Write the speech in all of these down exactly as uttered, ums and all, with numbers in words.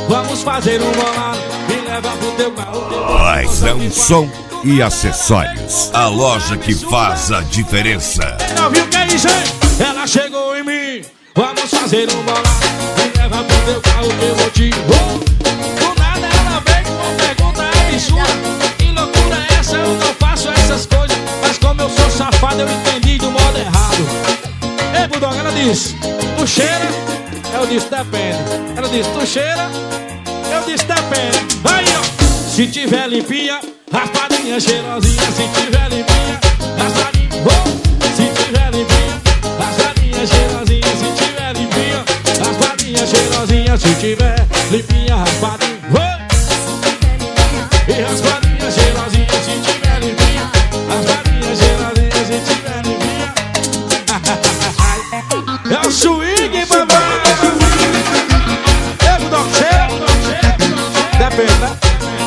vamos fazer um bolado. Me leva pro teu carro. Paizão Som e Acessórios, a loja que faz a diferença. Ela viu que é isso, hein? Ela chegou em mim, vamos fazer um bolado. Me leva pro teu carro que eu vou te... Oh! Do nada ela veio com uma pergunta absurda. Que loucura é essa? Eu não faço essas coisas. Mas como eu sou safado, eu entendi do modo errado. Ei, Bulldog, ela disse, tu cheira? Eu disse, depende. Ela disse, tu cheira? Eu disse, depende. Aí, ó. Se tiver limpinha, raspadinha, cheirosinha. Se tiver limpinha, raspadinha. Oh! Se tiver limpinha, raspadinha, cheirosinha. Se tiver limpinha, raspadinha, cheirosinha. Se tiver limpinha, raspadinha. Oh! E raspadinha, cheirosinha. Se tiver limpinha, raspadinha, cheirosinha. Se tiver limpinha. É o swing, papai. É o Doc Cheira. Depende, né?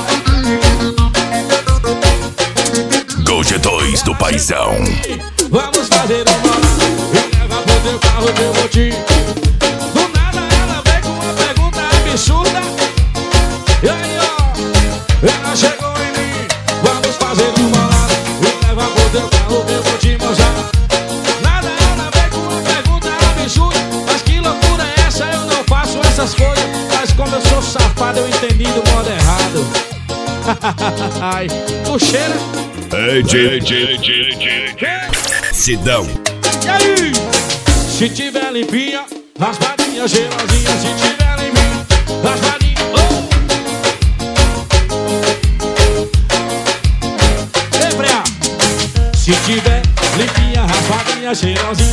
G dois do Paizão. Vamos fazer um bolado. Me leva pro teu carro que eu vou te... Do nada ela veio com uma pergunta absurda. E aí, ó, ela chegou em mim. Vamos fazer um bolado. Me leva pro teu carro que eu vou te mostrar. Nada ela veio com uma pergunta absurda. Mas que loucura é essa? Eu não faço essas coisas. Mas como eu sou safado, eu entendi do modo errado. Ai, tu cheira? Ei, J, J, J, J, Sidão. E aí? Se tiver limpinha, raspadinha, cheirosinha. Se tiver limpinha, raspadinha. Oh! Ei, Freia. Se tiver limpinha, raspadinha, cheirosinha.